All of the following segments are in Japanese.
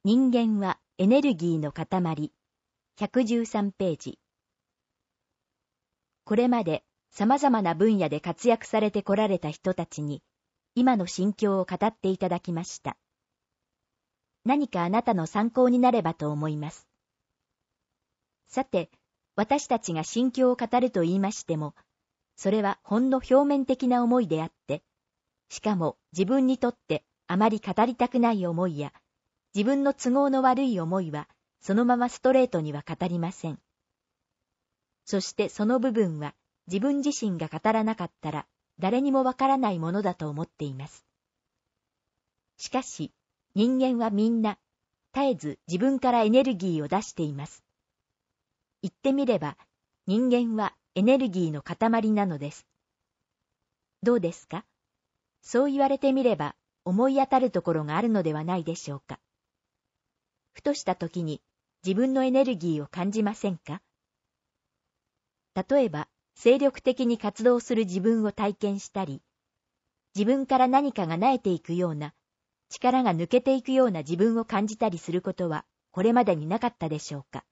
人間はエネルギーの塊。113ページ。これまで様々な分野で活躍されてこられた人たちに、今の心境を語っていただきました。何かあなたの参考になればと思います。さて、私たちが心境を語ると言いましても、それはほんの表面的な思いであって、しかも自分にとってあまり語りたくない思いや、自分の都合の悪い思いは、そのままストレートには語りません。そしてその部分は、自分自身が語らなかったら、誰にもわからないものだと思っています。しかし、人間はみんな、絶えず自分からエネルギーを出しています。言ってみれば、人間はエネルギーの塊なのです。どうですか？そう言われてみれば、思い当たるところがあるのではないでしょうか。ふとした時に自分のエネルギーを感じませんか？例えば、精力的に活動する自分を体験したり、自分から何かが萎えていくような、力が抜けていくような自分を感じたりすることは、これまでになかったでしょうか。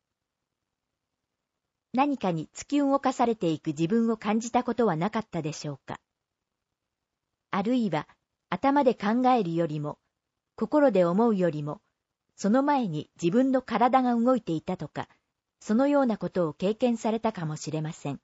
何かに突き動かされていく自分を感じたことはなかったでしょうか。あるいは、頭で考えるよりも、心で思うよりも、その前に自分の体が動いていたとか、そのようなことを経験されたかもしれません。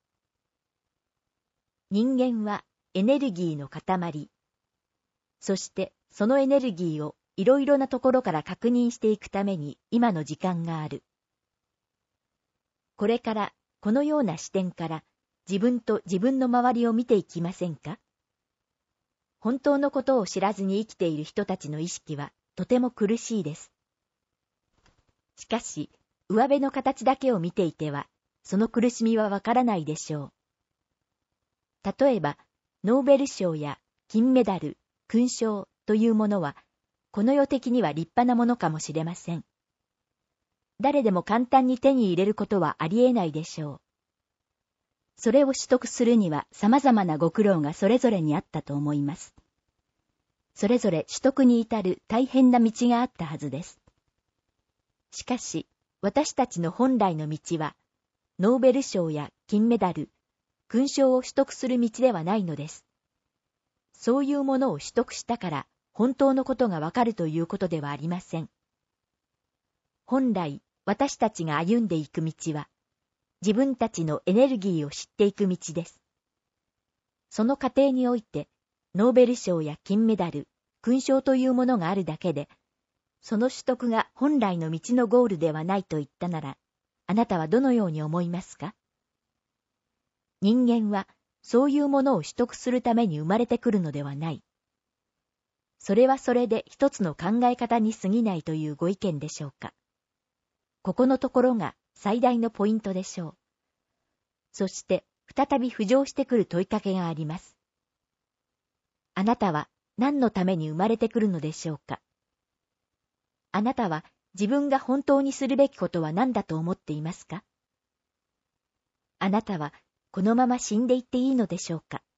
人間はエネルギーの塊。そしてそのエネルギーをいろいろなところから確認していくために今の時間がある。これからこのような視点から自分と自分の周りを見ていきませんか？本当のことを知らずに生きている人たちの意識はとても苦しいです。しかし、上辺の形だけを見ていては、その苦しみはわからないでしょう。例えば、ノーベル賞や金メダル、勲章というものは、この世的には立派なものかもしれません。誰でも簡単に手に入れることはありえないでしょう。それを取得するには様々なご苦労がそれぞれにあったと思います。それぞれ取得に至る大変な道があったはずです。しかし、私たちの本来の道は、ノーベル賞や金メダル、勲章を取得する道ではないのです。そういうものを取得したから、本当のことがわかるということではありません。本来、私たちが歩んでいく道は、自分たちのエネルギーを知っていく道です。その過程において、ノーベル賞や金メダル、勲章というものがあるだけで、その取得が本来の道のゴールではないと言ったなら、あなたはどのように思いますか？人間はそういうものを取得するために生まれてくるのではない。それはそれで一つの考え方に過ぎないというご意見でしょうか。ここのところが最大のポイントでしょう。そして再び浮上してくる問いかけがあります。あなたは何のために生まれてくるのでしょうか。あなたは自分が本当にするべきことは何だと思っていますか？あなたはこのまま死んでいっていいのでしょうか。